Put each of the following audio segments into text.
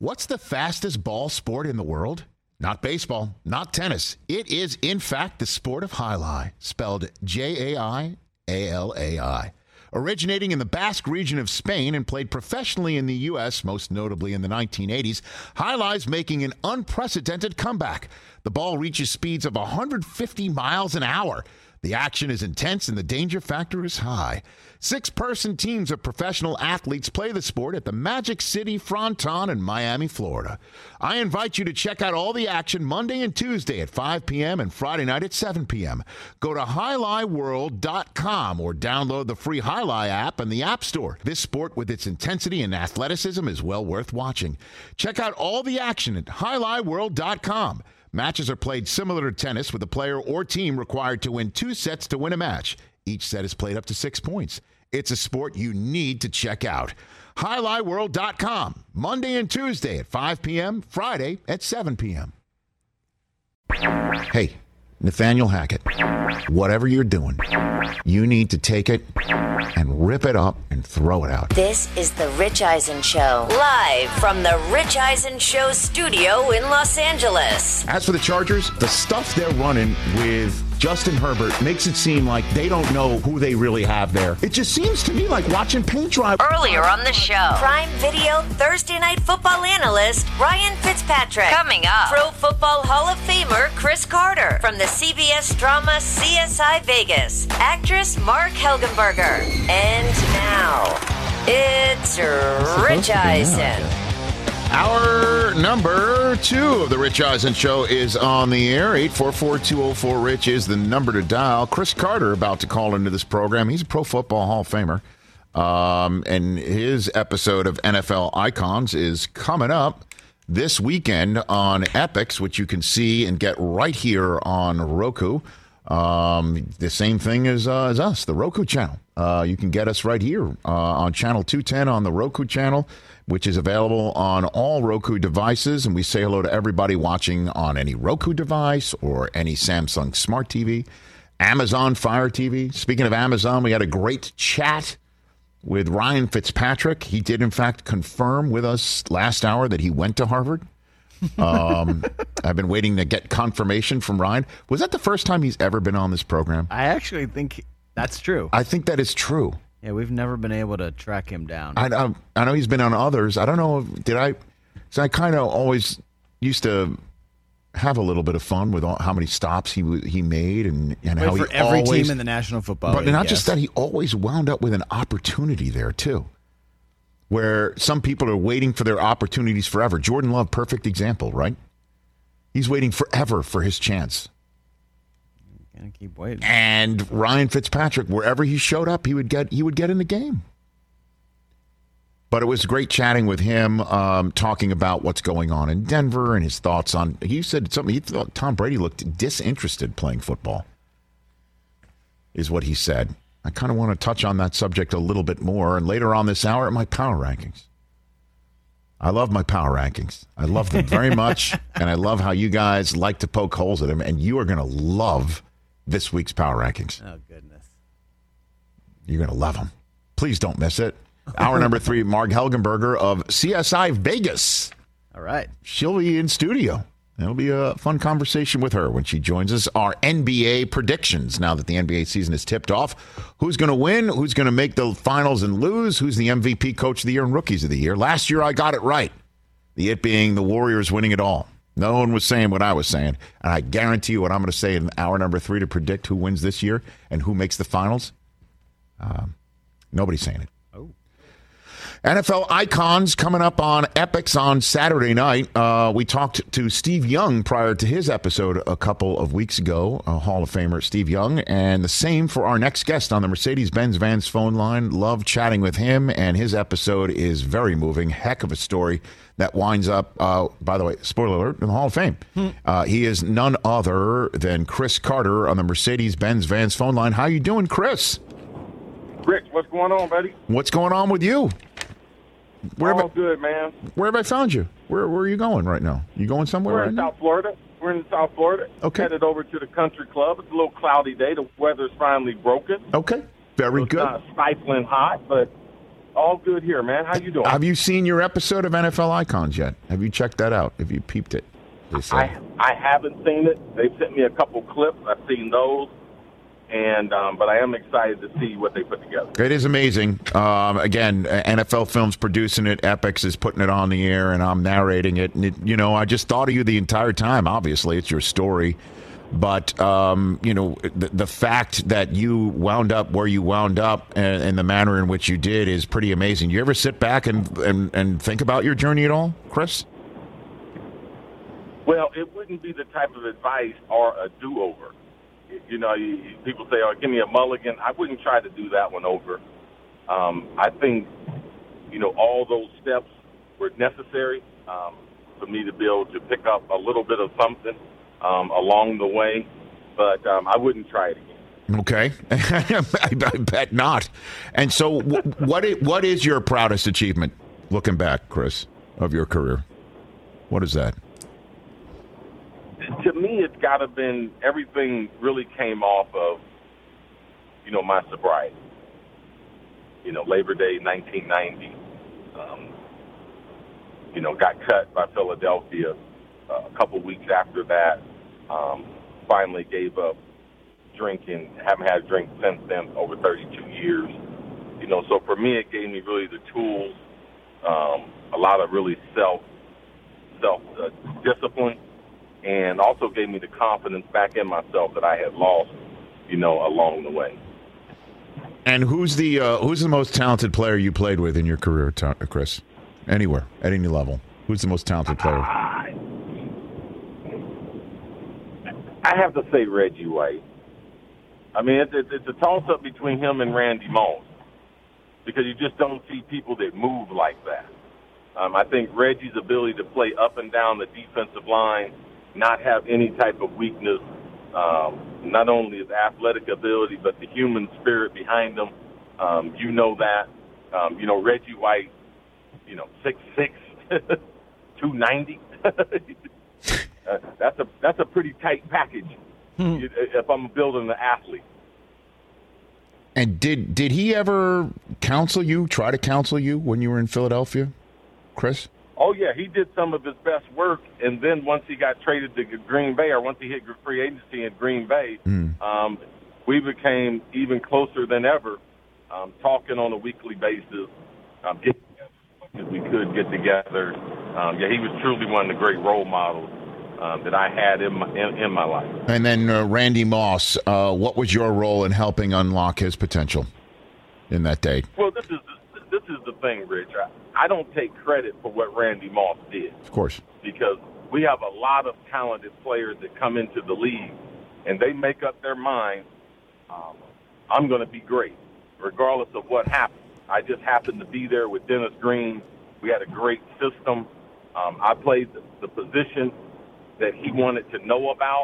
What's the fastest ball sport in the world? Not baseball, not tennis. It is, in fact, the sport of jai-alai, spelled Jaialai. Originating in the Basque region of Spain and played professionally in the U.S., most notably in the 1980s, jai-alai's making an unprecedented comeback. The ball reaches speeds of 150 miles an hour. The action is intense and the danger factor is high. 6-person teams of professional athletes play the sport at the Magic City Fronton in Miami, Florida. I invite you to check out all the action Monday and Tuesday at 5 p.m. and Friday night at 7 p.m. Go to jai-alaiworld.com or download the free Jai-Alai app in the App Store. This sport with its intensity and athleticism is well worth watching. Check out all the action at jai-alaiworld.com. Matches are played similar to tennis, with a player or team required to win 2 sets to win a match. Each set is played up to 6 points. It's a sport you need to check out. jai-alaiworld.com, Monday and Tuesday at 5 p.m., Friday at 7 p.m. Hey, Nathaniel Hackett, whatever you're doing, you need to take it and rip it up and throw it out. This is The Rich Eisen Show, live from The Rich Eisen Show studio in Los Angeles. As for the Chargers, the stuff they're running with Justin Herbert makes it seem like they don't know who they really have there. It just seems to me like watching paint dry. Earlier on the show, Prime Video Thursday Night Football analyst Ryan Fitzpatrick. Coming up, Pro Football Hall of Famer Chris Carter from the CBS drama CSI Vegas, actress Mark Helgenberger. And now, it's Rich Eisen. Hour number 2 of the Rich Eisen Show is on the air. 844-204-RICH is the number to dial. Chris Carter about to call into this program. He's a Pro Football Hall of Famer. And his episode of NFL Icons is coming up this weekend on Epix, which you can see and get right here on Roku. The same thing as us, the Roku channel. You can get us right here on channel 210 on the Roku channel, which is available on all Roku devices. And we say hello to everybody watching on any Roku device or any Samsung Smart TV, Amazon Fire TV. Speaking of Amazon, we had a great chat with Ryan Fitzpatrick. He did, in fact, confirm with us last hour that he went to Harvard. I've been waiting to get confirmation from Ryan. Was that the first time he's ever been on this program? I actually think that's true. I think that is true. Yeah, we've never been able to track him down. I know he's been on others. I don't know. So I kind of always used to have a little bit of fun with how many stops he made and how for he every always, team in the National Football League. But not just that, he always wound up with an opportunity there too, where some people are waiting for their opportunities forever. Jordan Love, perfect example, right? He's waiting forever for his chance. Gonna keep waiting. And Ryan Fitzpatrick, wherever he showed up, he would get in the game. But it was great chatting with him, talking about what's going on in Denver and his thoughts on. He said something. He thought Tom Brady looked disinterested playing football, is what he said. I kind of want to touch on that subject a little bit more. And later on this hour, my power rankings. I love my power rankings. I love them very much. And I love how you guys like to poke holes at them. And you are going to love this week's power rankings. Oh, goodness. You're going to love them. Please don't miss it. Hour number 3, Mark Helgenberger of CSI Vegas. All right. She'll be in studio. It'll be a fun conversation with her when she joins us. Our NBA predictions, now that the NBA season is tipped off. Who's going to win? Who's going to make the finals and lose? Who's the MVP, Coach of the Year, and Rookies of the Year? Last year, I got it right. It being the Warriors winning it all. No one was saying what I was saying. And I guarantee you what I'm going to say in hour number 3 to predict who wins this year and who makes the finals. Nobody's saying it. NFL Icons coming up on Epix on Saturday night. We talked to Steve Young prior to his episode a couple of weeks ago, Hall of Famer Steve Young, and the same for our next guest on the Mercedes-Benz Vans phone line. Love chatting with him, and his episode is very moving. Heck of a story that winds up, by the way, spoiler alert, in the Hall of Fame. He is none other than Chris Carter on the Mercedes-Benz Vans phone line. How you doing, Chris? Rich, what's going on, buddy? What's going on with you? All good, man. Where have I found you? Where are you going right now? You going somewhere We're right in now? South Florida. We're in South Florida. Okay. Headed over to the country club. It's a little cloudy day. The weather's finally broken. Okay. Very It's good. not stifling hot, but All good here, man. How you doing? Have you seen your episode of NFL Icons yet? Have you checked that out? Have you peeped it? I haven't seen it. They've sent me a couple clips. I've seen those. And but I am excited to see what they put together. It is amazing. Again, NFL Films producing it. Epix is putting it on the air, and I'm narrating it. And I just thought of you the entire time. Obviously, it's your story, but the fact that you wound up where you wound up and the manner in which you did is pretty amazing. You ever sit back and think about your journey at all, Chris? Well, it wouldn't be the type of advice or a do-over. People say, "Oh, give me a mulligan." I wouldn't try to do that one over. I think, all those steps were necessary for me to be able to pick up a little bit of something along the way, but I wouldn't try it again. Okay. I bet not. And so what is your proudest achievement, looking back, Chris, of your career? What is that? To me, it's got to have been everything really came off of, my sobriety. Labor Day 1990, got cut by Philadelphia a couple weeks after that. Finally gave up drinking. Haven't had a drink since then, over 32 years. So for me, it gave me really the tools, a lot of really self discipline. And also gave me the confidence back in myself that I had lost, along the way. And who's the most talented player you played with in your career, Chris? Anywhere, at any level. Who's the most talented player? I have to say Reggie White. I mean, it's a toss-up between him and Randy Moss because you just don't see people that move like that. I think Reggie's ability to play up and down the defensive line, not have any type of weakness, not only his athletic ability, but the human spirit behind him. That. Reggie White, 6'6", 290. That's a pretty tight package if I'm building an athlete. And did he ever try to counsel you when you were in Philadelphia, Chris? Oh, yeah, he did some of his best work, and then once he got traded to Green Bay, or once he hit free agency in Green Bay, we became even closer than ever, talking on a weekly basis, getting together as we could get together. He was truly one of the great role models that I had in my life. And then Randy Moss, what was your role in helping unlock his potential in that day? Well, this is the thing, Rich. I don't take credit for what Randy Moss did. Of course. Because we have a lot of talented players that come into the league, and they make up their mind, I'm going to be great, regardless of what happens. I just happened to be there with Dennis Green. We had a great system. I played the position that he wanted to know about.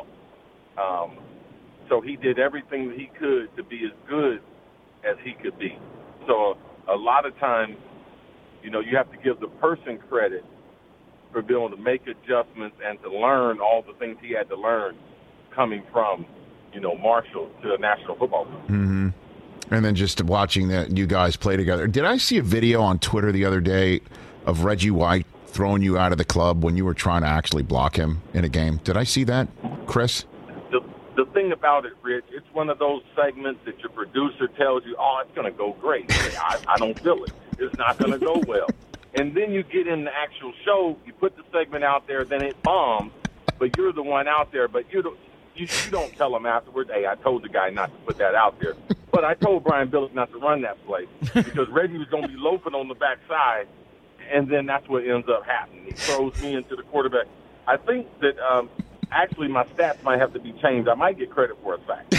So he did everything that he could to be as good as he could be. So a lot of times, you have to give the person credit for being able to make adjustments and to learn all the things he had to learn coming from, Marshall to the National Football League. Mm-hmm. And then just watching you guys play together. Did I see a video on Twitter the other day of Reggie White throwing you out of the club when you were trying to actually block him in a game? Did I see that, Chris? The thing about it, Rich, it's one of those segments that your producer tells you, oh, it's going to go great. I don't feel it. It's not going to go well. And then you get in the actual show, you put the segment out there, then it bombs, but you're the one out there, but you don't tell them afterwards, hey, I told the guy not to put that out there. But I told Brian Billick not to run that play because Reggie was going to be loafing on the backside, and then that's what ends up happening. He throws me into the quarterback. I think that actually my stats might have to be changed. I might get credit for a sack.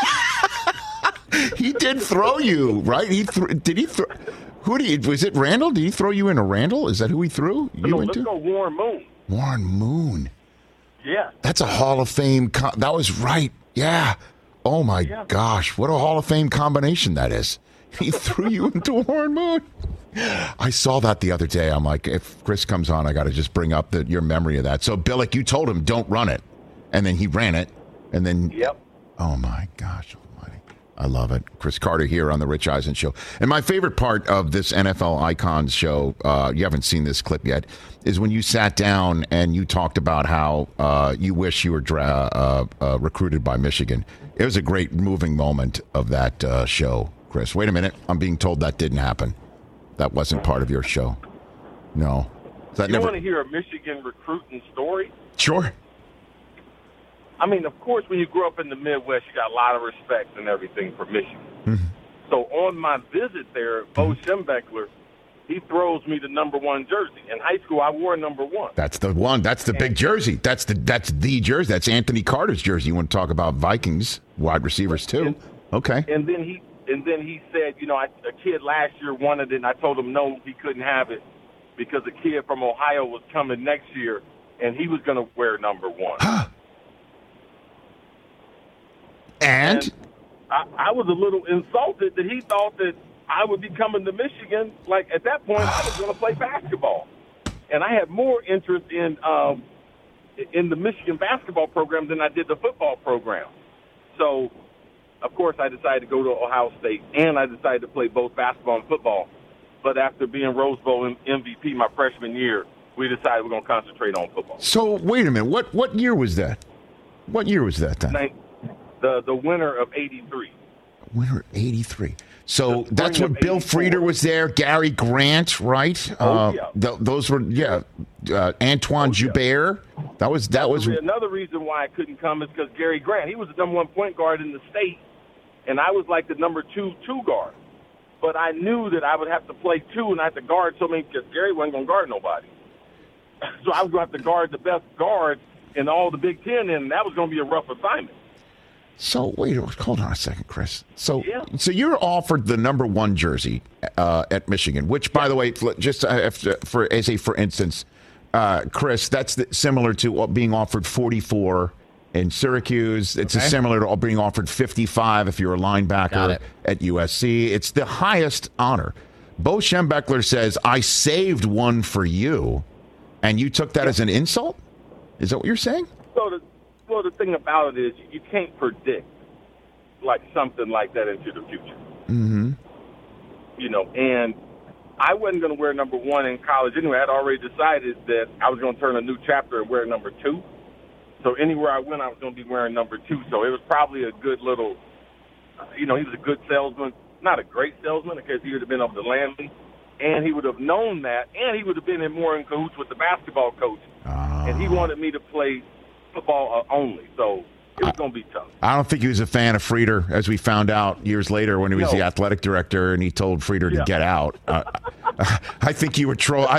He did throw you, right? Did he throw? Was it Randall? Did he throw you into Randall? Is that who he threw you into? Let's go Warren Moon. Warren Moon. Yeah. That's a Hall of Fame. That was right. Yeah. Oh, my gosh. What a Hall of Fame combination that is. He threw you into Warren Moon. I saw that the other day. I'm like, if Chris comes on, I got to just bring up your memory of that. So, Billick, you told him, don't run it. And then he ran it. And then, yep. Oh, my gosh almighty. I love it. Chris Carter here on the Rich Eisen Show. And my favorite part of this NFL Icons show, you haven't seen this clip yet, is when you sat down and you talked about how you wish you were recruited by Michigan. It was a great moving moment of that show, Chris. Wait a minute. I'm being told that didn't happen. That wasn't part of your show. No. You want to hear a Michigan recruiting story? Sure. I mean, of course, when you grow up in the Midwest, you got a lot of respect and everything for Michigan. Mm-hmm. So on my visit there, Bo Schembechler, he throws me the number 1 jersey. In high school, I wore number 1. That's the one. That's the big jersey. That's the jersey. That's Anthony Carter's jersey. You want to talk about Vikings wide receivers too? Okay. And then he said, a kid last year wanted it, and I told him no, he couldn't have it because a kid from Ohio was coming next year, and he was going to wear number 1. And I was a little insulted that he thought that I would be coming to Michigan. Like, at that point, I was going to play basketball. And I had more interest in the Michigan basketball program than I did the football program. So, of course, I decided to go to Ohio State, and I decided to play both basketball and football. But after being Rose Bowl MVP my freshman year, we decided we're going to concentrate on football. So, wait a minute. What year was that? What year was that then? The winter of 83. Winter of 83. So that's when Bill Frieder was there, Gary Grant, right? Those were, Antoine Joubert. That was another reason why I couldn't come is because Gary Grant, he was the number 1 point guard in the state, and I was like the number 2 guard. But I knew that I would have to play 2 and I had to guard so many because Gary wasn't going to guard nobody. So I was going to have to guard the best guard in all the Big Ten, and that was going to be a rough assignment. So, wait, hold on a second, Chris. So you're offered the number 1 jersey at Michigan, which, by the way, just for instance, Chris, that's similar to being offered 44 in Syracuse. It's similar to being offered 55 if you're a linebacker at USC. It's the highest honor. Bo Schembechler says, I saved one for you, and you took that as an insult? Is that what you're saying? Well, the thing about it is you can't predict like something like that into the future. Mm-hmm. And I wasn't going to wear number 1 in college anyway. I had already decided that I was going to turn a new chapter and wear number 2. So anywhere I went, I was going to be wearing number 2. So it was probably a good little, he was a good salesman. Not a great salesman because he would have been able to land me. And he would have known that. And he would have been more in cahoots with the basketball coach. And he wanted me to play football only, so it was going to be tough. I don't think he was a fan of Frieder, as we found out years later when he was the athletic director and he told Frieder to get out. I think you were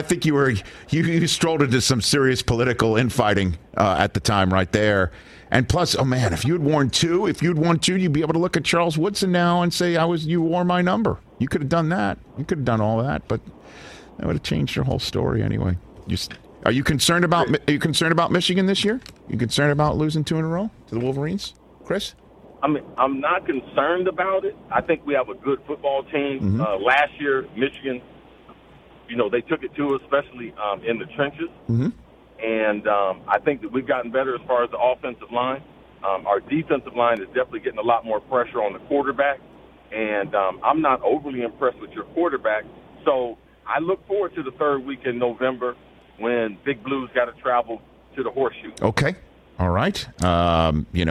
you strolled into some serious political infighting at the time right there. And plus, oh man, if you'd worn 2, you'd be able to look at Charles Woodson now and say, you wore my number. You could have done that. You could have done all that, but that would have changed your whole story anyway. Are you concerned about Michigan this year? You concerned about losing 2 in a row to the Wolverines, Chris? I mean, I'm not concerned about it. I think we have a good football team. Mm-hmm. Last year, Michigan, they took it to us, especially in the trenches. Mm-hmm. And I think that we've gotten better as far as the offensive line. Our defensive line is definitely getting a lot more pressure on the quarterback. And I'm not overly impressed with your quarterback. So I look forward to the 3rd week in November when Big Blue's got to travel to the Horseshoe. Okay. All right. I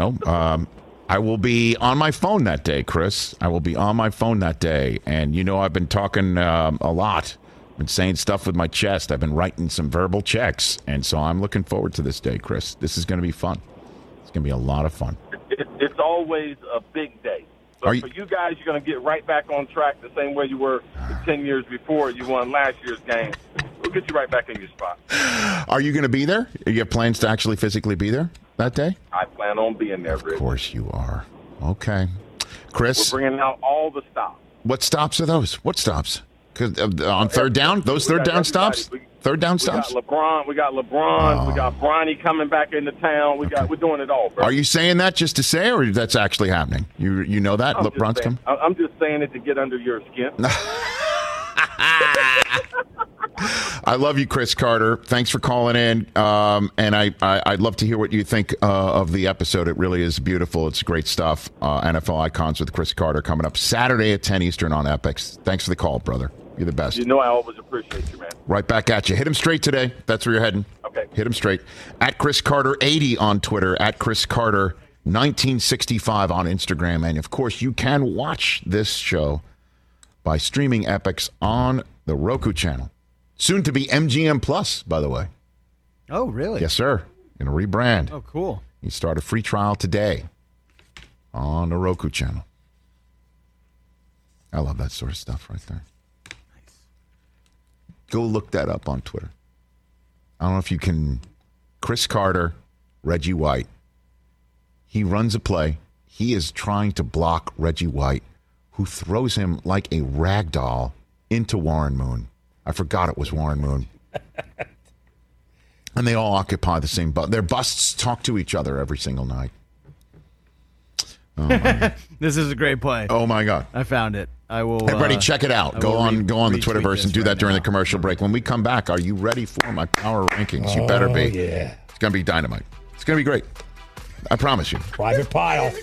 will be on my phone that day, Chris. I will be on my phone that day. And, I've been talking a lot. I've been saying stuff with my chest. I've been writing some verbal checks. And so I'm looking forward to this day, Chris. This is going to be fun. It's going to be a lot of fun. It's always a big day. But for you guys, you're going to get right back on track the same way you were the 10 years before you won last year's game. We'll get you right back in your spot. Are you going to be there? Do you have plans to actually physically be there that day? I plan on being there, Rich. Of course you are. Okay. Chris? We're bringing out all the stops. What stops are those? What stops? Because on third down? Those third down stops? Third down stops? We got LeBron. We got Bronny coming back into town. We're doing it all, bro. Are you saying that just to say, or that's actually happening? You know that? LeBron's coming? I'm just saying it to get under your skin. I love you, Chris Carter. Thanks for calling in. And I'd love to hear what you think of the episode. It really is beautiful. It's great stuff. NFL Icons with Chris Carter coming up Saturday at 10 Eastern on Epix. Thanks for the call, brother. You're the best. You know I always appreciate you, man. Right back at you. Hit him straight today. That's where you're heading. Okay. Hit him straight. At Chris Carter 80 on Twitter. At Chris Carter 1965 on Instagram. And, of course, you can watch this show by streaming Epix on the Roku channel. Soon to be MGM Plus, by the way. Oh, really? Yes, sir. Going to rebrand. Oh, cool. You start a free trial today on the Roku channel. I love that sort of stuff right there. Nice. Go look that up on Twitter. I don't know if you can. Chris Carter, Reggie White. He runs a play. He is trying to block Reggie White, who throws him like a rag doll into Warren Moon. I forgot it was Warren Moon. And they all occupy the same bust. Their busts talk to each other every single night. Oh, this is a great play. Oh, my God. I found it. I will. Everybody check it out. Go on the Twitterverse and do that during the commercial break. When we come back, are you ready for my power rankings? You better be. Yeah. It's going to be dynamite. It's going to be great. I promise you. Private Pile.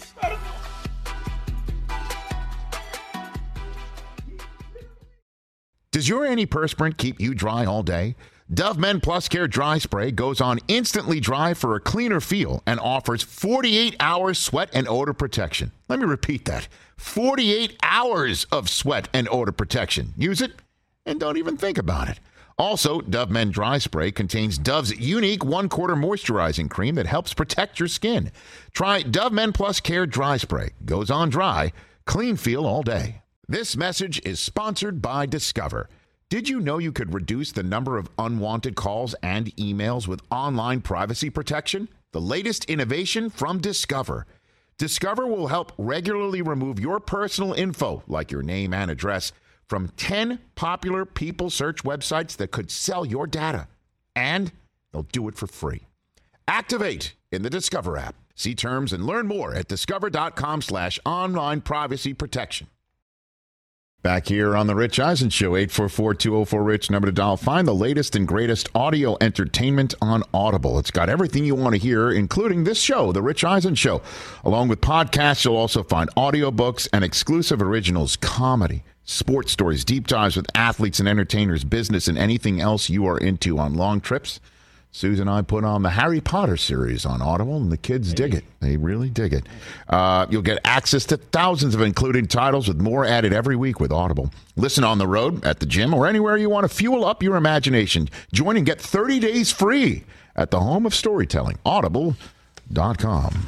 Does your antiperspirant keep you dry all day? Dove Men Plus Care Dry Spray goes on instantly dry for a cleaner feel and offers 48 hours sweat and odor protection. Let me repeat that. 48 hours of sweat and odor protection. Use it and don't even think about it. Also, Dove Men Dry Spray contains Dove's unique 1/4 moisturizing cream that helps protect your skin. Try Dove Men Plus Care Dry Spray. Goes on dry, clean feel all day. This message is sponsored by Discover. Did you know you could reduce the number of unwanted calls and emails with online privacy protection? The latest innovation from Discover. Discover will help regularly remove your personal info, like your name and address, from 10 popular people search websites that could sell your data. And they'll do it for free. Activate in the Discover app. See terms and learn more at discover.com/online privacy protection. Back here on the Rich Eisen Show, 844-204-RICH, number to dial. Find the latest and greatest audio entertainment on Audible. It's got everything you want to hear, including this show, The Rich Eisen Show. Along with podcasts, you'll also find audiobooks and exclusive originals, comedy, sports stories, deep dives with athletes and entertainers, business, and anything else you are into on long trips. Susan and I put on the Harry Potter series on Audible, and the kids dig it. They really dig it. You'll get access to thousands of included titles with more added every week with Audible. Listen on the road, at the gym, or anywhere you want to fuel up your imagination. Join and get 30 days free at the home of storytelling, audible.com.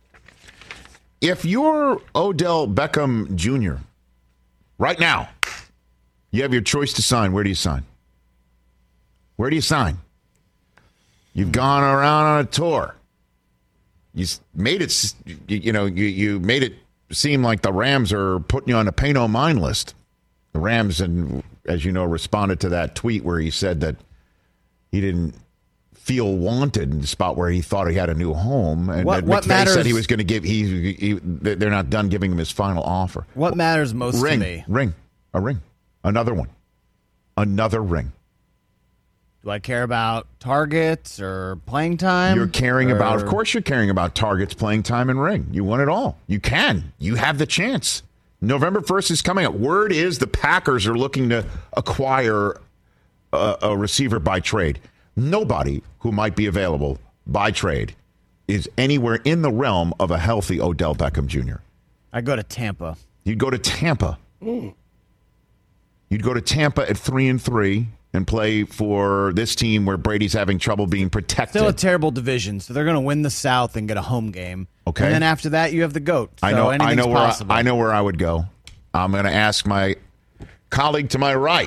If you're Odell Beckham Jr., right now, you have your choice to sign. Where do you sign? Where do you sign? You've gone around on a tour. You made it, you made it seem like the Rams are putting you on a pay no mind list. The Rams, and as you know, responded to that tweet where he said that he didn't feel wanted in the spot where he thought he had a new home, and what McVay matters, said he was going to give. They're not done giving him his final offer. What matters most to me? A ring, another one, another ring. Do I care about targets or playing time? Of course you're caring about targets, playing time, and ring. You want it all. You can. You have the chance. November 1st is coming up. Word is the Packers are looking to acquire a receiver by trade. Nobody who might be available by trade is anywhere in the realm of a healthy Odell Beckham Jr. I go to Tampa. You'd go to Tampa. You'd go to Tampa at 3-3. And play for this team where Brady's having trouble being protected. Still a terrible division, so they're going to win the South and get a home game. Okay. And then after that, you have the GOAT. So I know possible. I know where I would go. I'm going to ask my colleague to my right,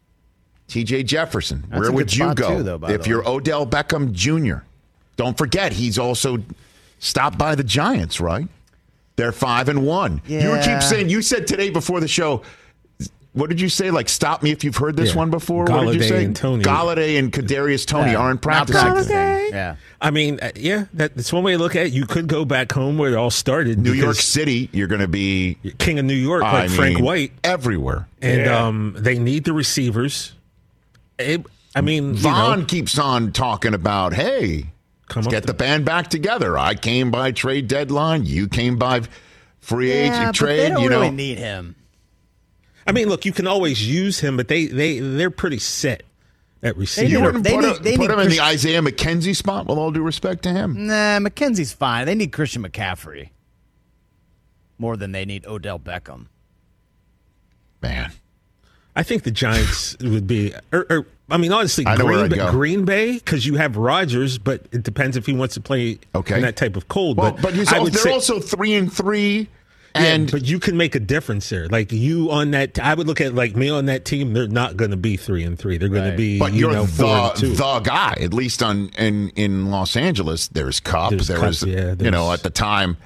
TJ Jefferson. That's where a would good you spot go too, though, by if the you're way. Odell Beckham Jr.? Don't forget, he's also stopped by the Giants, right? They're 5-1. Yeah. You said today before the show. What did you say? Like, stop me if you've heard this one before? Galladay What did you say? and Toney. Galladay and Kadarius Toney aren't practicing. Yeah. I mean, that's one way to look at it. You could go back home where it all started. New York City, you're going to be king of New York, like Frank White. Everywhere. And they need the receivers. I mean, Vaughn keeps on talking about, hey, let's get the band back together. I came by trade deadline. You came by free agent trade. They don't really need him. I mean, look, you can always use him, but they're pretty set at receiver. You wouldn't put him in the Isaiah McKenzie spot, with all due respect to him? Nah, McKenzie's fine. They need Christian McCaffrey more than they need Odell Beckham. Man. I think the Giants would be, honestly, Green Bay, because you have Rodgers, but it depends if he wants to play in that type of cold. Well, but they're also 3-3. And but you can make a difference there. Like you on that, I would look at like me on that team. They're not going to be 3-3. They're going to be. But you're the guy. At least in Los Angeles, there's Kupp. There was at the time,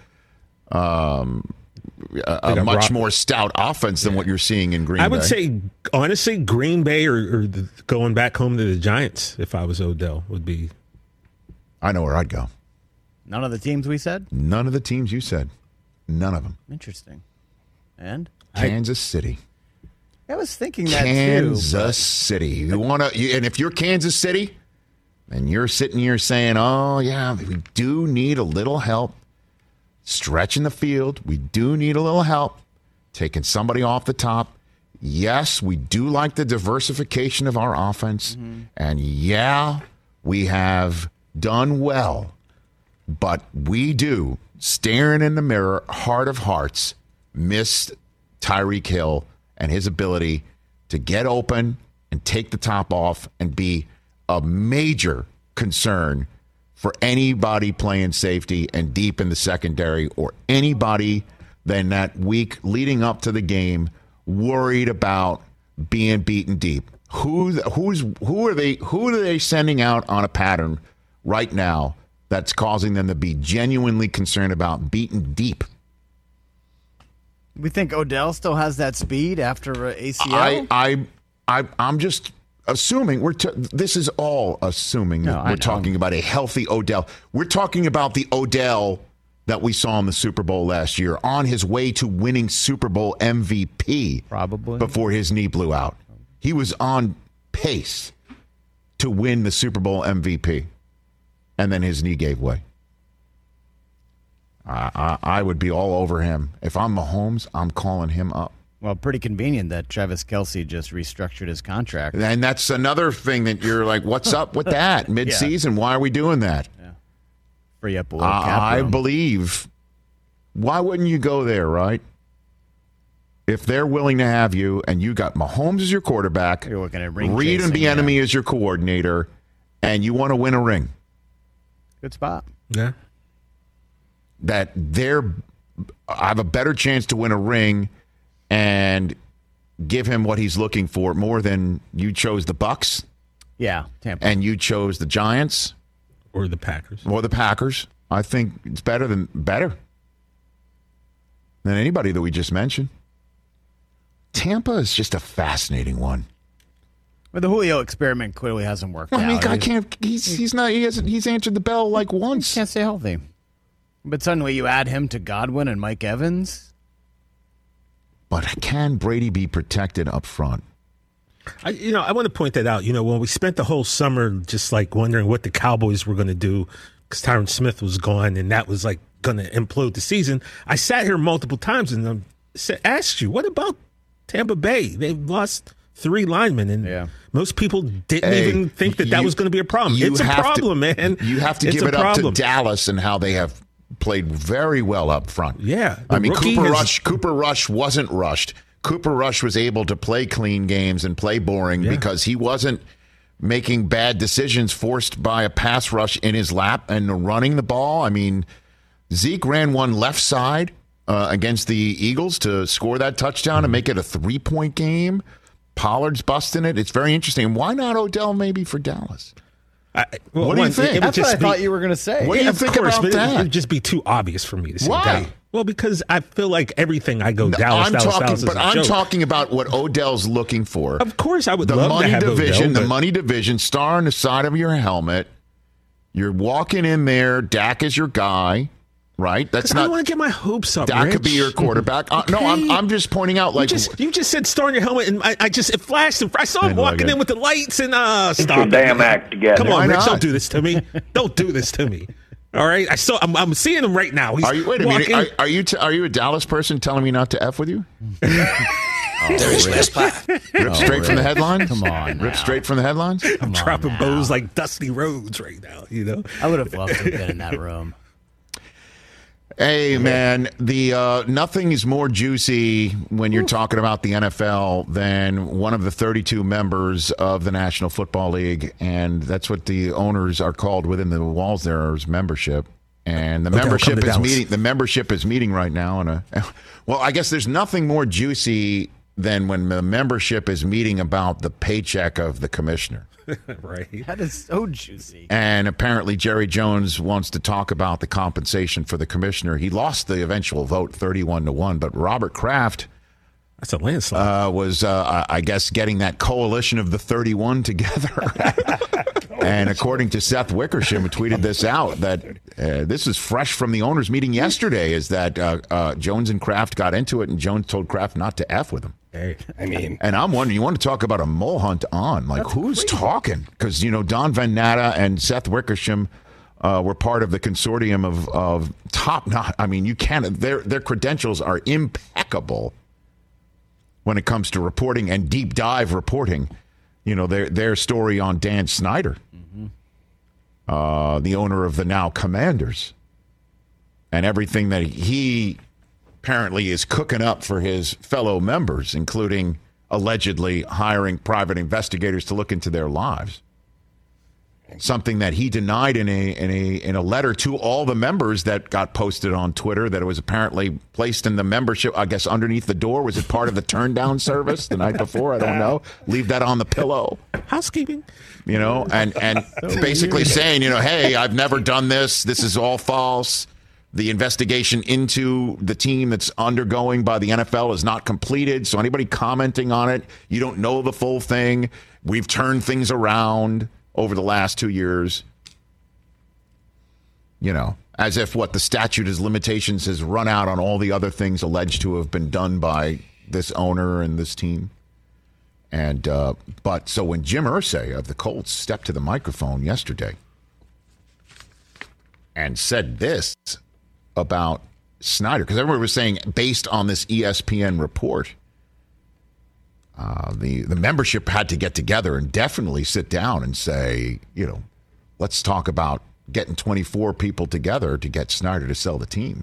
a much more stout offense than what you're seeing in Green Bay. I would say honestly, Green Bay or going back home to the Giants. If I was Odell, would be. I know where I'd go. None of the teams we said. None of the teams you said. None of them. Interesting. And Kansas City. I was thinking that Kansas City. You want to, and if you're Kansas City, and you're sitting here saying, "Oh yeah, we do need a little help stretching the field. We do need a little help taking somebody off the top." Yes, we do like the diversification of our offense, and yeah, we have done well, but we do. Staring in the mirror, heart of hearts, missed Tyreek Hill and his ability to get open and take the top off and be a major concern for anybody playing safety and deep in the secondary or anybody then that week leading up to the game worried about being beaten deep. Who are they sending out on a pattern right now that's causing them to be genuinely concerned about beaten deep? We think Odell still has that speed after ACL? I'm just assuming this is all assuming that we're talking about a healthy Odell. We're talking about the Odell that we saw in the Super Bowl last year, on his way to winning Super Bowl MVP. Probably before his knee blew out. He was on pace to win the Super Bowl MVP. And then his knee gave way. I would be all over him. If I'm Mahomes, I'm calling him up. Well, pretty convenient that Travis Kelce just restructured his contract. And that's another thing that you're like, what's up with that? Mid-season, Why are we doing that? Yeah. Free up a little cap room. I believe. Why wouldn't you go there, right? If they're willing to have you, and you got Mahomes as your quarterback, you're looking at Reed and Bieniemy as your coordinator, and you want to win a ring. Good spot. Yeah. That I have a better chance to win a ring and give him what he's looking for more than you chose the Bucs. Yeah, Tampa. And you chose the Giants. Or the Packers. I think it's better than anybody that we just mentioned. Tampa is just a fascinating one. But the Julio experiment clearly hasn't worked out. I mean, he's answered the bell like once. He can't stay healthy. But suddenly you add him to Godwin and Mike Evans. But can Brady be protected up front? I want to point that out. When we spent the whole summer just like wondering what the Cowboys were going to do because Tyron Smith was gone and that was like going to implode the season, I sat here multiple times and asked you, what about Tampa Bay? They've lost 3 linemen, and most people didn't even think that was going to be a problem. It's a problem, man. You have to give it up to Dallas and how they have played very well up front. Yeah. I mean, Cooper Rush wasn't rushed. Cooper Rush was able to play clean games and play boring because he wasn't making bad decisions forced by a pass rush in his lap and running the ball. I mean, Zeke ran one left side against the Eagles to score that touchdown and make it a 3-point game. Pollard's busting it. It's very interesting. Why not Odell maybe for Dallas? What do you think? That's what I thought you were going to say. What do you think about that? It would just be too obvious for me to say Why? Dallas. Well, because I feel like everything I go Dallas. I'm talking about what Odell's looking for. Of course, I would love to have Odell. The money division, star on the side of your helmet. You're walking in there. Dak is your guy. right? That's I not. don't want to get my hopes up. That Rich. could be your quarterback. Okay. No, I'm just pointing out. Like you just said, star in your helmet, and it flashed. And I saw him walking in with the lights, and stop your damn act together. Come on, Why Rich, not? don't do this to me. Don't do this to me. All right, I'm seeing him right now. He's wait a minute. Are you a Dallas person telling me not to F with you? There is less pie. Rip straight from the headlines? Come on, Rip straight from the headlines? I'm dropping bows like Dusty Rhodes right now. You know, I would have loved to have been in that room. Hey, man, the nothing is more juicy when you're talking about the NFL than one of the 32 members of the National Football League, and that's what the owners are called within the walls there is membership. And the membership is meeting. The membership is meeting right now. Well, I guess there's nothing more juicy than when the membership is meeting about the paycheck of the commissioner. right? That is so juicy. And apparently Jerry Jones wants to talk about the compensation for the commissioner. He lost the eventual vote 31-1, but Robert Kraft That's a landslide. was, I guess, getting that coalition of the 31 together. And according to Seth Wickersham, who tweeted this out, that this is fresh from the owners' meeting yesterday, is that Jones and Kraft got into it, and Jones told Kraft not to F with him. Hey, I mean, And I'm wondering, you want to talk about a mole hunt on? Like, who's talking? Because, Don Van Natta and Seth Wickersham were part of the consortium of top-notch. I mean, you can't. Their credentials are impeccable when it comes to reporting and deep dive reporting. Their story on Dan Snyder, the owner of the now Commanders, and everything that he apparently is cooking up for his fellow members, including allegedly hiring private investigators to look into their lives. Something that he denied in a letter to all the members that got posted on Twitter, that it was apparently placed in the membership, I guess, underneath the door. Was it part of the turn down service the night before? I don't know. Leave that on the pillow. housekeeping. And basically saying, hey, I've never done this. This is all false. The investigation into the team that's undergoing by the NFL is not completed. So anybody commenting on it, you don't know the full thing. We've turned things around over the last 2 years. As if the statute of limitations has run out on all the other things alleged to have been done by this owner and this team. And so when Jim Irsay of the Colts stepped to the microphone yesterday and said this about Snyder, because everybody was saying, based on this ESPN report, the membership had to get together and definitely sit down and say, let's talk about getting 24 people together to get Snyder to sell the team.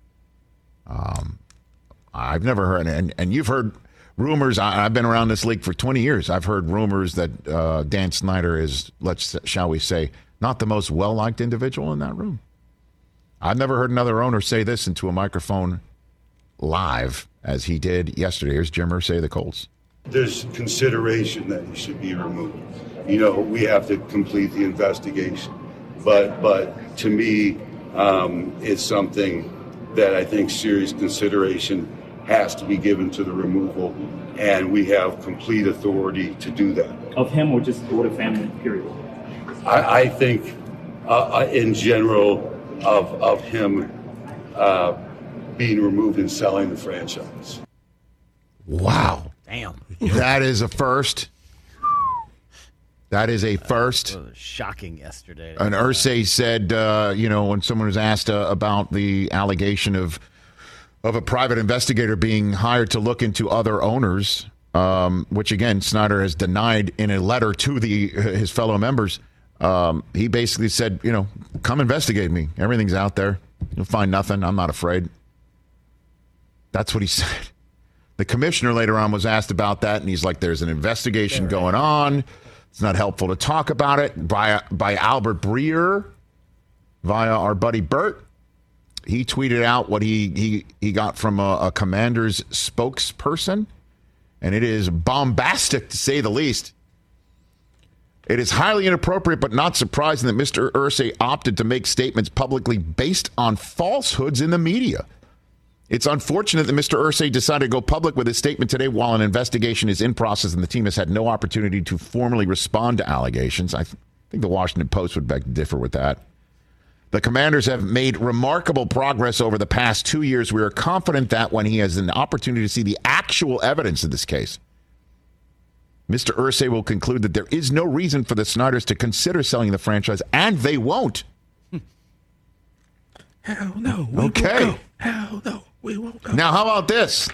I've never heard, and you've heard rumors. I've been around this league for 20 years. I've heard rumors that Dan Snyder is, shall we say, not the most well-liked individual in that room. I've never heard another owner say this into a microphone live as he did yesterday. Here's Jim Irsay of the Colts. There's consideration that he should be removed. We have to complete the investigation. But to me, it's something that I think serious consideration has to be given to the removal, and we have complete authority to do that. Of him or just the family, period? I think, in general, of him being removed and selling the franchise. Wow. Damn. That is a first. That is a first. That was shocking yesterday. And Irsay said, when someone was asked about the allegation of a private investigator being hired to look into other owners, which, again, Snyder has denied in a letter to his fellow members, he basically said, come investigate me. Everything's out there. You'll find nothing. I'm not afraid. That's what he said. The commissioner later on was asked about that, and he's like, there's an investigation going on. It's not helpful to talk about it. By Albert Breer, via our buddy Bert. He tweeted out what he got from a Commander's spokesperson, and it is bombastic to say the least. It is highly inappropriate but not surprising that Mr. Irsay opted to make statements publicly based on falsehoods in the media. It's unfortunate that Mr. Irsay decided to go public with his statement today while an investigation is in process and the team has had no opportunity to formally respond to allegations. I think the Washington Post would beg to differ with that. The Commanders have made remarkable progress over the past 2 years. We are confident that when he has an opportunity to see the actual evidence of this case, Mr. Irsay will conclude that there is no reason for the Snyders to consider selling the franchise, and they won't. Hell no. Okay. Hell no. We won't go. Now, how about this?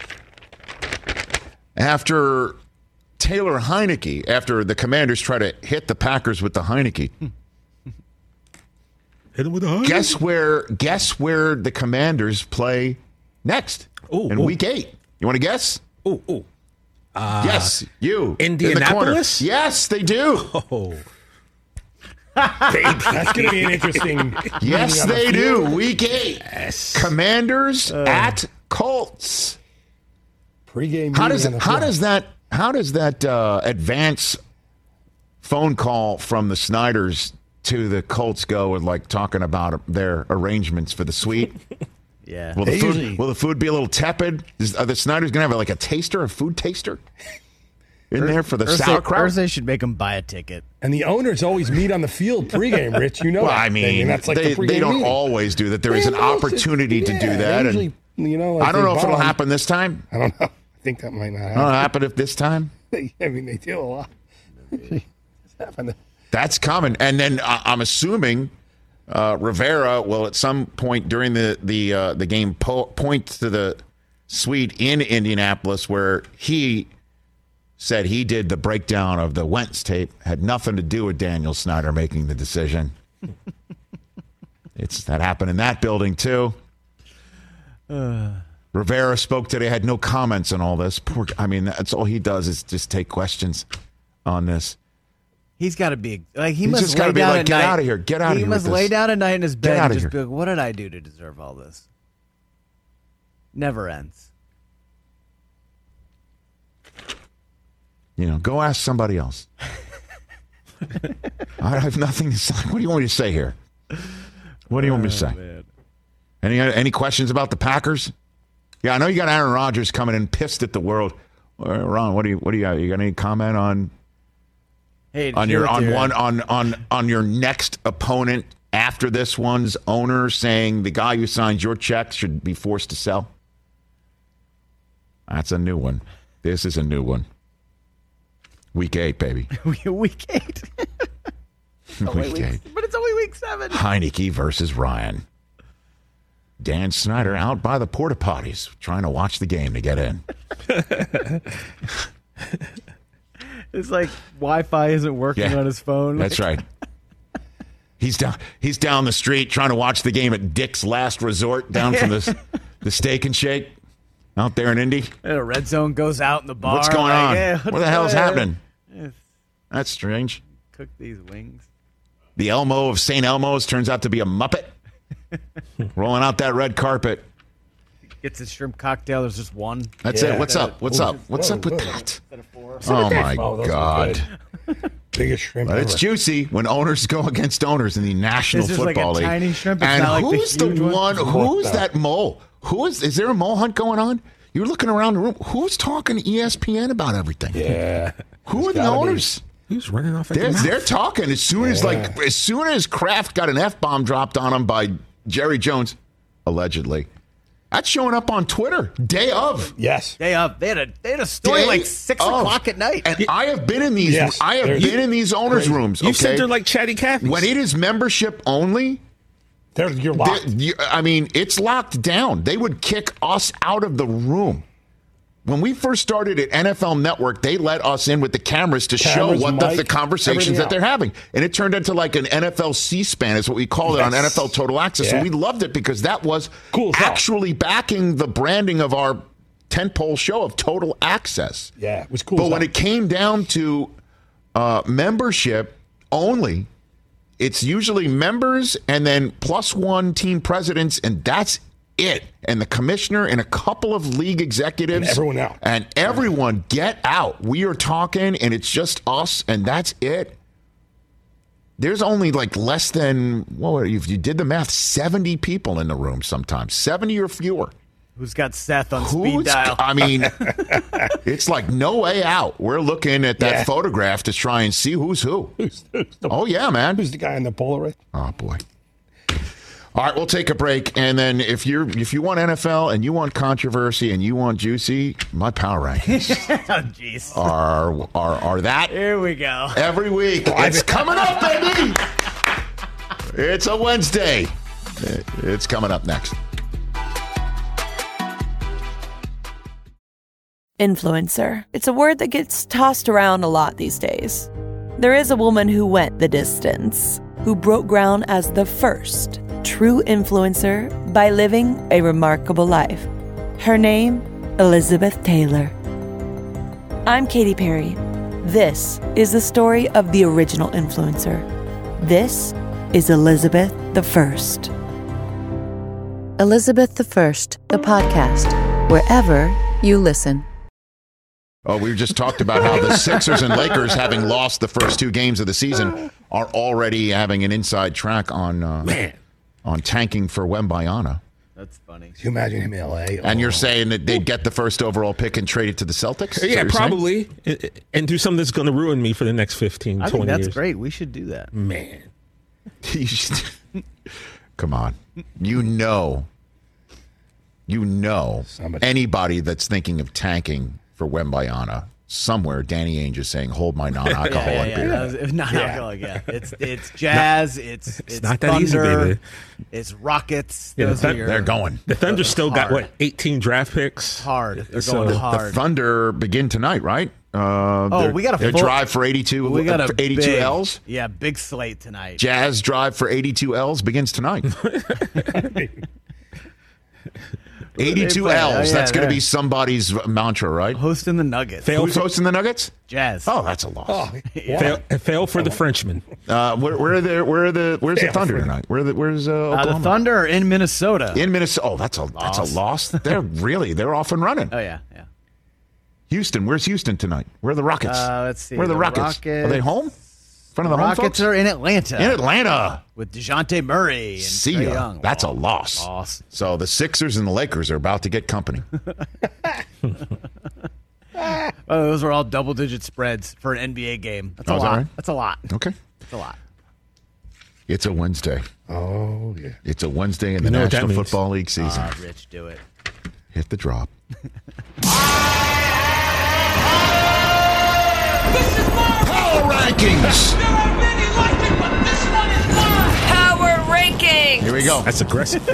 After Taylor Heineke, after the Commanders try to hit the Packers with the Heineke, hit him with a Heineke. Guess where the Commanders play next in Week 8? You want to guess? Yes, you. Indianapolis? In the corner. Yes, they do. Oh. That's going to be an interesting. Yes, they do. Week 8. Yes. Commanders at Colts. Pre-game. How does that advance phone call from the Snyders to the Colts go with like talking about their arrangements for the suite? Yeah. Will the food be a little tepid? Are the Snyders going to have a food taster in there for the sauerkraut? Irsay should make them buy a ticket. And the owners always meet on the field pregame, Rich. You know well, that. I mean, that's like the pregame they don't meeting. always do that. There is an opportunity to do that. Usually, I don't know if it'll happen this time. I don't know. I think that might not happen. It'll happen if this time. I mean, they do a lot. It's happened. That's coming. And then I'm assuming Rivera will at some point during the game point to the suite in Indianapolis where he said he did the breakdown of the Wentz tape, had nothing to do with Daniel Snyder making the decision. That happened in that building too. Rivera spoke today, had no comments on all this. That's all he does is just take questions on this. He's got to be like He's just got to be like, get out of here, get out of here. He must lay down at night in his bed and just be like, what did I do to deserve all this? Never ends. Go ask somebody else. I have nothing to say. What do you want me to say here? What do you want me to say? Man. Any questions about the Packers? Yeah, I know you got Aaron Rodgers coming in pissed at the world. Ron, what do you got? You got any comment on on your next opponent after this one's owner saying the guy who signs your check should be forced to sell? That's a new one. This is a new one. Week 8, baby. Week 8. Week 8. But it's only week 7. Heineke versus Ryan. Dan Snyder out by the porta potties trying to watch the game to get in. It's like Wi-Fi isn't working on his phone. That's right. He's down the street trying to watch the game at Dick's Last Resort down from the Steak and Shake out there in Indy. And a red zone goes out in the bar. What's going on? Hey, what the hell's happening? That's strange. Cook these wings. The Elmo of St. Elmo's turns out to be a Muppet. Rolling out that red carpet. Gets his shrimp cocktail. There's just one. That's it. What's up? What's up with that? Oh, my God. Biggest shrimp But ever. it's juicy when owners go against owners in the National Football League. Like a tiny shrimp. It's and not like who's the one? Who's that mole? Is there a mole hunt going on? You're looking around the room. Who's talking to ESPN about everything? Yeah. Who are the owners? Who's running off at the mouth? They're talking as soon as Kraft got an F-bomb dropped on him by Jerry Jones, allegedly. That's showing up on Twitter. Day of. Yes. Day of. They had a story like 6 o'clock at night. And I have been in these. Yes. I have been in these owners' rooms. You said they're like Chatty Cathy. When it is membership only, You're locked. It's locked down. They would kick us out of the room. When we first started at NFL Network, they let us in with the cameras to show what the conversations that they're having. And it turned into like an NFL C-SPAN is what we called it on NFL Total Access. Yeah. And we loved it because that was cool actually backing the branding of our tentpole show of Total Access. Yeah, it was cool. But when it came down to membership only, it's usually members and then plus one team presidents, and that's it. And the commissioner and a couple of league executives. And everyone out. And everyone get out. We are talking, and it's just us, and that's it. There's only like less than, if you did the math, 70 people in the room sometimes. 70 or fewer. Who's got Seth on speed dial? I mean, it's like no way out. We're looking at that photograph to try and see who's who. Who's oh, yeah, man. Who's the guy in the Polaroid? Oh, boy. All right, we'll take a break, and then if you want NFL and you want controversy and you want juicy, my power rankings jeez. are that. Here we go. Every week. It's coming up, baby. It's a Wednesday. It's coming up next. Influencer. It's a word that gets tossed around a lot these days. There is a woman who went the distance, who broke ground as the first true influencer by living a remarkable life. Her name, Elizabeth Taylor. I'm Katy Perry. This is the story of the original influencer. This is Elizabeth the First. Elizabeth the First, the podcast, wherever you listen. Oh, we just talked about how the Sixers and Lakers, having lost the first 2 games of the season, are already having an inside track on tanking for Wembanyama. That's funny. Can you imagine him in L.A.? And you're saying that they'd get the first overall pick and trade it to the Celtics? Yeah, probably. And do something that's going to ruin me for the next 15, 20 think that's years. great. We should do that. Man. Come on. You know anybody that's thinking of tanking for Wembanyama, somewhere Danny Ainge is saying, hold my non-alcoholic beer. It's non-alcoholic, yeah. It's Jazz, it's not that Thunder, easy, baby. It's Rockets. Yeah, they're going. The Thunder still got, 18 draft picks? Hard. They're going hard. The Thunder begin tonight, right? We got their drive for 82. We got 82 big, L's. Yeah, big slate tonight. Jazz drive for 82 L's begins tonight. 82 L's. That's going to be somebody's mantra, right? Hosting the Nuggets. Who's hosting the Nuggets? Jazz. Oh, that's a loss. Fail for the Frenchman. Where's the Thunder tonight? Where's Oklahoma? The Thunder are in Minnesota. In Minnesota. Oh, that's a loss. They're off and running. Oh yeah. Houston. Where's Houston tonight? Where are the Rockets? Let's see. Where are the Rockets? Are they home? In front of the Rockets home folks? are in Atlanta. In Atlanta. With DeJounte Murray and See Trae ya. Young. That's a loss. So the Sixers and the Lakers are about to get company. Those were all double-digit spreads for an NBA game. That's a lot. Right? That's a lot. Okay. That's a lot. It's a Wednesday. Oh, yeah. It's a Wednesday in the National Football League season. Rich, do it. Hit the drop. Power rankings. Power rankings. Here we go. That's aggressive.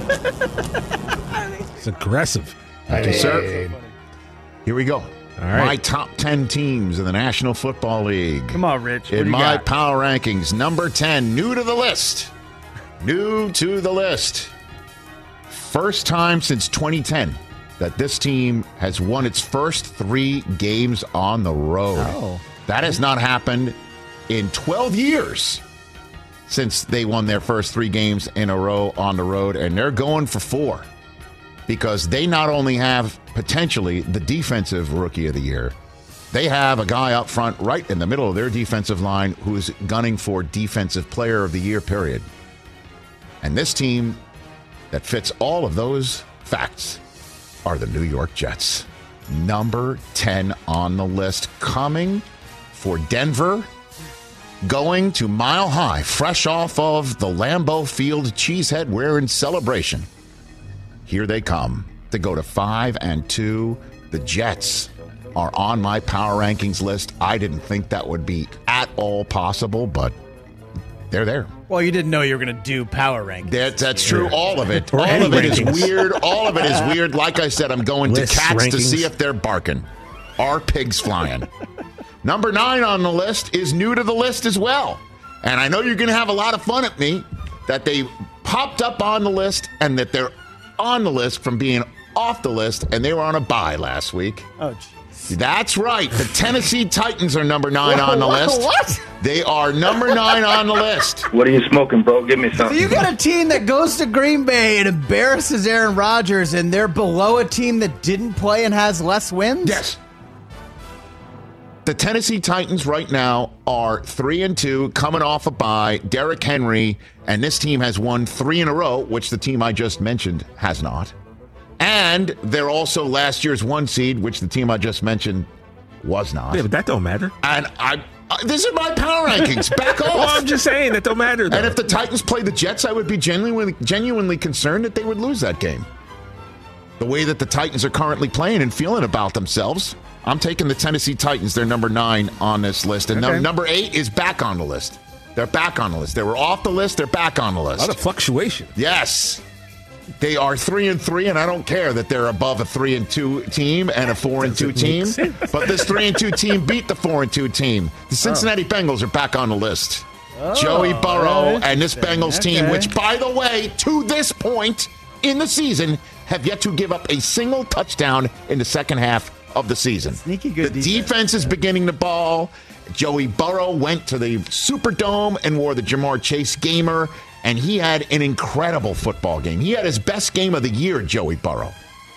It's aggressive. Thank you, sir. Here we go. All right. My top 10 teams in the National Football League. Come on, Rich. In my power rankings, number 10, new to the list. New to the list. First time since 2010 that this team has won its first 3 games on the road. Oh. That has not happened in 12 years since they won their first 3 games in a row on the road, and they're going for 4 because they not only have potentially the defensive rookie of the year, they have a guy up front right in the middle of their defensive line who's gunning for defensive player of the year, period. And this team that fits all of those facts are the New York Jets. Number 10 on the list, coming for Denver, going to Mile High, fresh off of the Lambeau Field cheesehead wearing celebration. Here they come to go to 5-2. The Jets are on my power rankings list. I didn't think that would be at all possible, but they're there. Well, you didn't know you were going to do power rankings. That's true. All of it. All of it is weird. All of it is weird. Like I said, I'm going to cats to see if they're barking. Are pigs flying? Number 9 on the list is new to the list as well. And I know you're going to have a lot of fun at me that they popped up on the list and that they're on the list from being off the list, and they were on a bye last week. Oh, jeez. That's right. The Tennessee Titans are number 9 on the list. What? They are number 9 on the list. What are you smoking, bro? Give me So something. you got a team that goes to Green Bay and embarrasses Aaron Rodgers, and they're below a team that didn't play and has less wins? Yes. The Tennessee Titans right now are 3-2, coming off a bye. Derrick Henry, and this team has won 3 in a row, which the team I just mentioned has not. And they're also last year's 1 seed, which the team I just mentioned was not. Yeah, but that don't matter. And These are my power rankings. Back off. Well, I'm just saying that don't matter, though. And if the Titans play the Jets, I would be genuinely concerned that they would lose that game. The way that the Titans are currently playing and feeling about themselves, I'm taking the Tennessee Titans. They're number 9 on this list. And number 8 is back on the list. They're back on the list. They were off the list. They're back on the list. A lot of fluctuation. Yes. They are 3-3, and I don't care that they're above a 3-2 team and a 4-2 team. But this 3-2 team beat the 4-2 team. The Cincinnati Bengals are back on the list. Joey Burrow and this Bengals team, which, by the way, to this point in the season, have yet to give up a single touchdown in the second half of the season. Sneaky good defense is beginning to ball. Joey Burrow went to the Superdome and wore the Jamar Chase gamer, and he had an incredible football game. He had his best game of the year, Joey Burrow.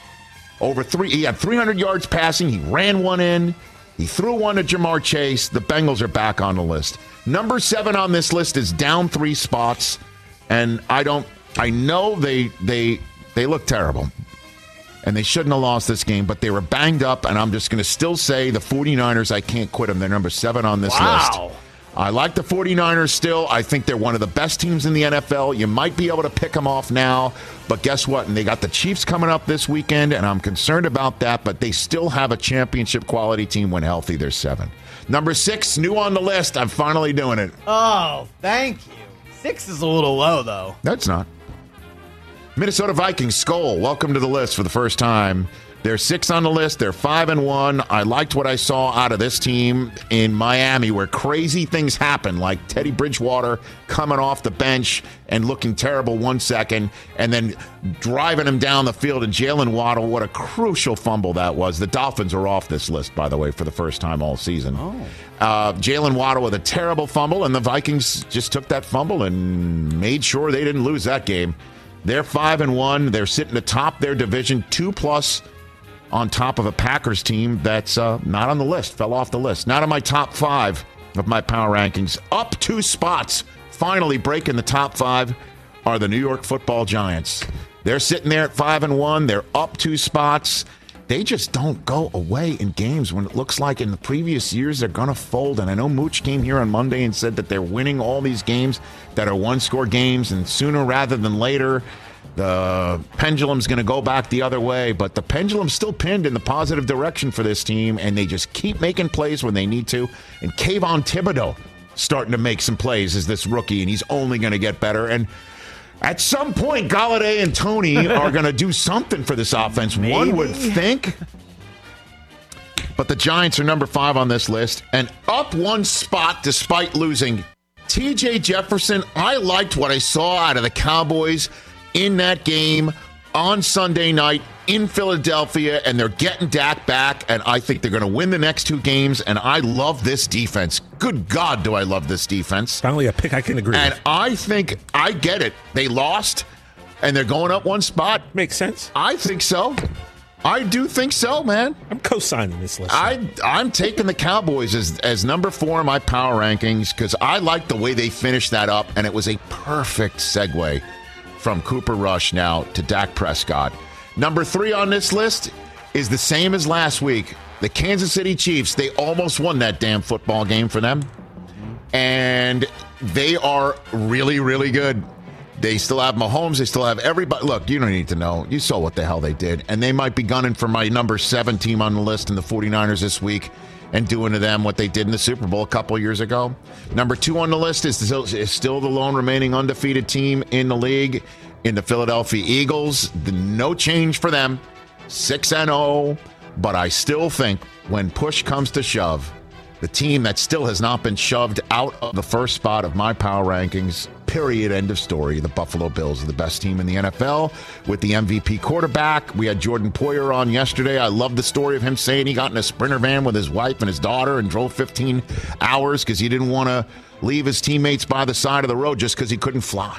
He had 300 yards passing. He ran one in. He threw one to Jamar Chase. The Bengals are back on the list. Number 7 on this list is down 3 spots, and I know they look terrible. And they shouldn't have lost this game, but they were banged up, and I'm just going to still say the 49ers, I can't quit them. They're number 7 on this list. I like the 49ers still. I think they're one of the best teams in the NFL. You might be able to pick them off now, but guess what? And they got the Chiefs coming up this weekend, and I'm concerned about that, but they still have a championship quality team when healthy. They're 7. Number 6, new on the list. I'm finally doing it. Oh, thank you. 6 is a little low, though. No, it's not. Minnesota Vikings, Skol, welcome to the list for the first time. They're 6 on the list. They're 5-1. I liked what I saw out of this team in Miami, where crazy things happen, like Teddy Bridgewater coming off the bench and looking terrible 1 second, and then driving him down the field. And Jalen Waddle, what a crucial fumble that was. The Dolphins are off this list, by the way, for the first time all season. Jalen Waddle with a terrible fumble, and the Vikings just took that fumble and made sure they didn't lose that game. They're 5-1. They're sitting atop their division, 2+ on top of a Packers team that's not on the list, fell off the list. Not on my top 5 of my power rankings. Up 2 spots, finally breaking the top 5, are the New York Football Giants. They're sitting there at 5-1. They're up 2 spots. They just don't go away in games when it looks like in the previous years they're going to fold. And I know Mooch came here on Monday and said that they're winning all these games that are 1-score games, and sooner rather than later, the pendulum's going to go back the other way. But the pendulum's still pinned in the positive direction for this team, and they just keep making plays when they need to. And Kayvon Thibodeau starting to make some plays as this rookie, and he's only going to get better. And at some point, Galladay and Toney are going to do something for this offense. Maybe. One would think. But the Giants are number 5 on this list, and up 1 spot despite losing. T.J. Jefferson, I liked what I saw out of the Cowboys in that game on Sunday night in Philadelphia, and they're getting Dak back, and I think they're going to win the next 2 games, and I love this defense. Good God, do I love this defense. Finally a pick I can agree and with. I think I get it. They lost, and they're going up 1 spot. Makes sense. I think so. I do think so, man. I'm co-signing this list. I'm taking the Cowboys as number 4 in my power rankings because I like the way they finished that up, and it was a perfect segue from Cooper Rush now to Dak Prescott. Number 3 on this list is the same as last week. The Kansas City Chiefs, they almost won that damn football game for them. And they are really, really good. They still have Mahomes. They still have everybody. Look, you don't need to know. You saw what the hell they did. And they might be gunning for my number 7 team on the list in the 49ers this week and doing to them what they did in the Super Bowl a couple years ago. Number 2 on the list is still the lone remaining undefeated team in the league, in the Philadelphia Eagles. No change for them, 6-0. But I still think when push comes to shove, the team that still has not been shoved out of the first spot of my power rankings, period, end of story. The Buffalo Bills are the best team in the NFL with the MVP quarterback. We had Jordan Poyer on yesterday. I love the story of him saying he got in a Sprinter van with his wife and his daughter and drove 15 hours because he didn't want to leave his teammates by the side of the road just because he couldn't fly.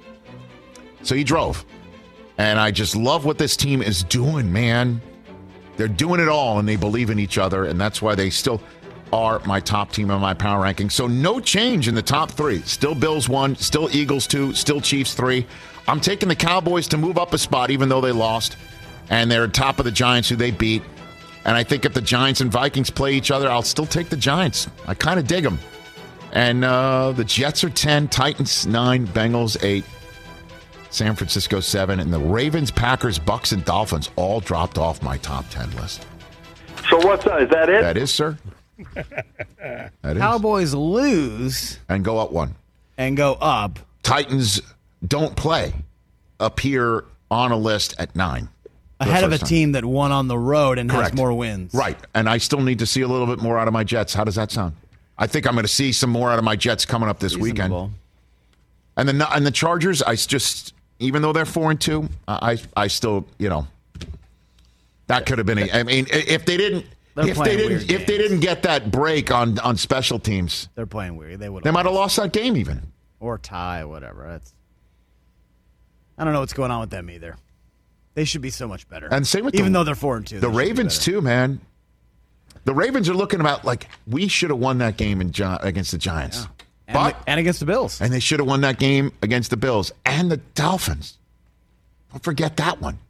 So he drove. And I just love what this team is doing, man. They're doing it all, and they believe in each other, and that's why they still are my top team in my power ranking. So no change in the top 3. Still Bills 1, still Eagles 2, still Chiefs 3. I'm taking the Cowboys to move up a spot even though they lost. And they're top of the Giants who they beat. And I think if the Giants and Vikings play each other, I'll still take the Giants. I kind of dig them. And the Jets are 10, Titans 9, Bengals 8, San Francisco 7, and the Ravens, Packers, Bucks, and Dolphins all dropped off my top 10 list. So what's that? Is that it? That is, sir. That is. Cowboys lose And go up 1. and go up. Titans don't play. Appear on a list at 9. Ahead of a team that won on the road and Correct. has more wins. Right. And I still need to see a little bit more out of my Jets. How does that sound? I think I'm going to see some more out of my Jets coming up this weekend. And the Chargers, I just, even though they're 4-2, I still, that could have been if they didn't get that break on special teams. They're playing weird. They might have lost that game even. Or tie, whatever. I don't know what's going on with them either. They should be so much better. And same with even though they're 4-2. The Ravens too, man. The Ravens are looking about like we should have won that game against the Giants. Yeah. And against the Bills. And they should have won that game against the Bills and the Dolphins. Don't forget that one.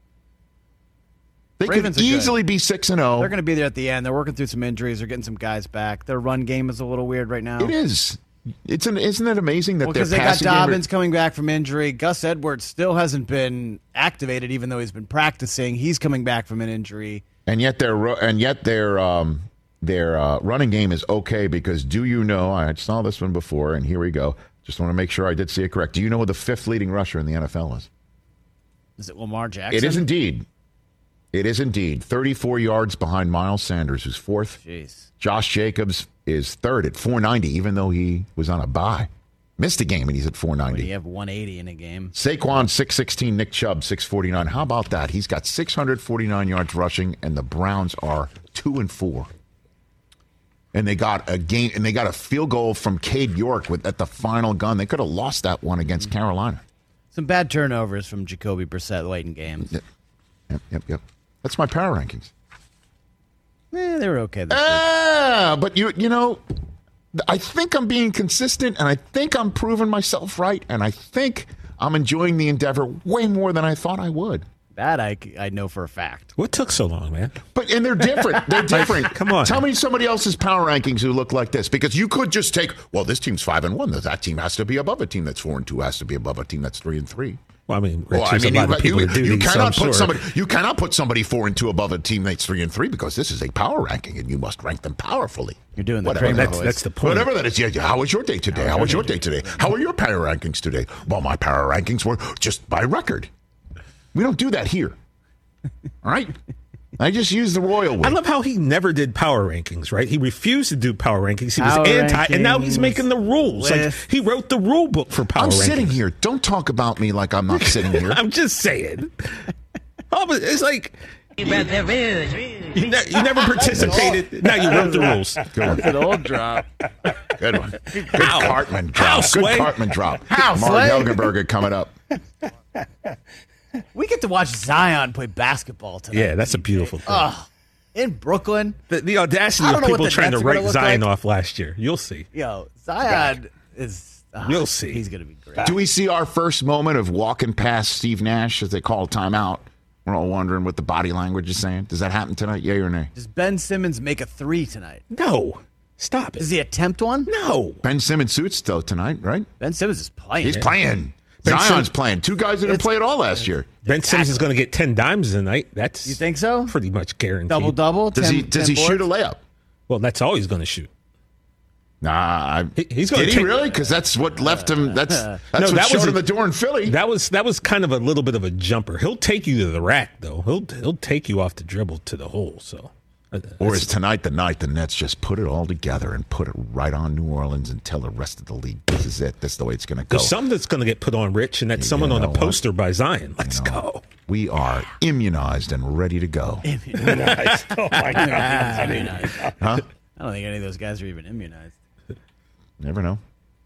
They Ravens could easily be 6-0. They're going to be there at the end. They're working through some injuries. They're getting some guys back. Their run game is a little weird right now. It is. Isn't it amazing that they're because they got Dobbins coming back from injury. Gus Edwards still hasn't been activated, even though he's been practicing. He's coming back from an injury, and yet their running game is okay. Because I saw this one before, and here we go. Just want to make sure I did see it correct. Do you know who the 5th leading rusher in the NFL is? Is it Lamar Jackson? It is indeed. It is indeed. 34 yards behind Miles Sanders, who's 4th. Jeez. Josh Jacobs is 3rd at 490, even though he was on a bye. Missed a game, and he's at 490. You have 180 in a game. Saquon, 616. Nick Chubb, 649. How about that? He's got 649 yards rushing, and the Browns are 2-4. And they got a field goal from Cade York at the final gun. They could have lost that one against Carolina. Some bad turnovers from Jacoby Brissett late in games. Yep. That's my power rankings. They were okay this week. But I think I'm being consistent, and I think I'm proving myself right, and I think I'm enjoying the endeavor way more than I thought I would. That I know for a fact. What took so long, man? And they're different. They're different. Come on. Tell me somebody else's power rankings who look like this. Because you could just take, this team's 5-1. That team has to be above a team that's 4-2, has to be above a team that's 3-3. Well, I mean, there's a lot of people that do you these, cannot so put sure. you cannot put somebody 4-2 above a team that's 3-3 because this is a power ranking, and you must rank them powerfully. You're doing the Whatever. That's the point. Whatever that is. Yeah, how was your day today? How was your day today? How are your power rankings today? Well, my power rankings were just by record. We don't do that here. All right? I just use the royal way. I love how he never did power rankings, right? He refused to do power rankings. He was anti, and now he's making the rules. Like, he wrote the rule book for power rankings. I'm sitting here. Don't talk about me like I'm not sitting here. I'm just saying. But it's like you never participated. Now you wrote the rules. Good one. An old drop. Good one. Good Cartman drop. Good Cartman drop. Mark Helgenberger coming up. We get to watch Zion play basketball tonight. Yeah, that's a beautiful thing. In Brooklyn. The audacity of people trying to write Zion off last year. You'll see. Zion is... You'll see. He's going to be great. Do we see our first moment of walking past Steve Nash as they call timeout? We're all wondering what the body language is saying. Does that happen tonight, yay or nay? Does Ben Simmons make a 3 tonight? No. Stop it. Does he attempt one? No. Ben Simmons suits, though, tonight, right? Ben Simmons is playing. He's playing. Zion's playing. 2 guys that didn't play at all last year. Ben Simmons is going to get 10 dimes tonight. That's You think so? Pretty much guaranteed. Double-double? Does he shoot a layup? Well, that's all he's going to shoot. Nah, he's going to. Did he really? Because that's what left him. That's what showed him the door in Philly. That was kind of a little bit of a jumper. He'll take you to the rack, though. He'll take you off the dribble to the hole. So, or is tonight the night the Nets just put it all together and put it right on New Orleans and tell the rest of the league this is it. This is the way it's going to go. There's something that's going to get put on Rich, and that's someone on a poster by Zion. Let's go. We are immunized and ready to go. Immunized. Oh my God. Immunized. Huh? I don't think any of those guys are even immunized. Never know.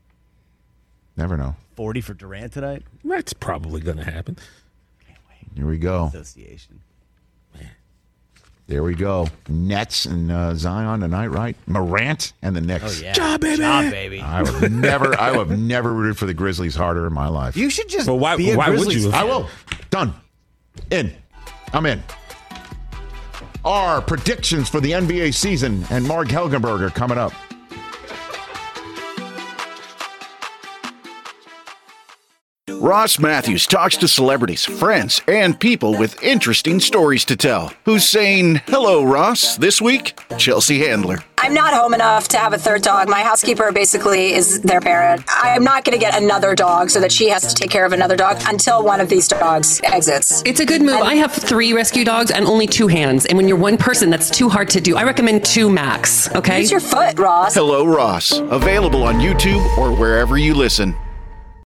40 for Durant tonight? That's probably going to happen. Can't wait. Here we go. Association. There we go. Nets and Zion tonight, right? Morant and the Knicks. Oh, yeah. Job, baby. I have never rooted for the Grizzlies harder in my life. You should just why be a would Grizzlies you? fan. I will. Done. In. I'm in. our predictions for the NBA season and Mark Helgenberger coming up. Ross Matthews talks to celebrities, friends, and people with interesting stories to tell. Who's saying, hello, Ross, this week? Chelsea Handler. I'm not home enough to have a third dog. My housekeeper basically is their parent. I'm not going to get another dog so that she has to take care of another dog until one of these dogs exits. It's a good move. I have 3 rescue dogs and only 2 hands. And when you're one person, that's too hard to do. I recommend 2 max, okay? Use your foot, Ross. Hello, Ross. Available on YouTube or wherever you listen.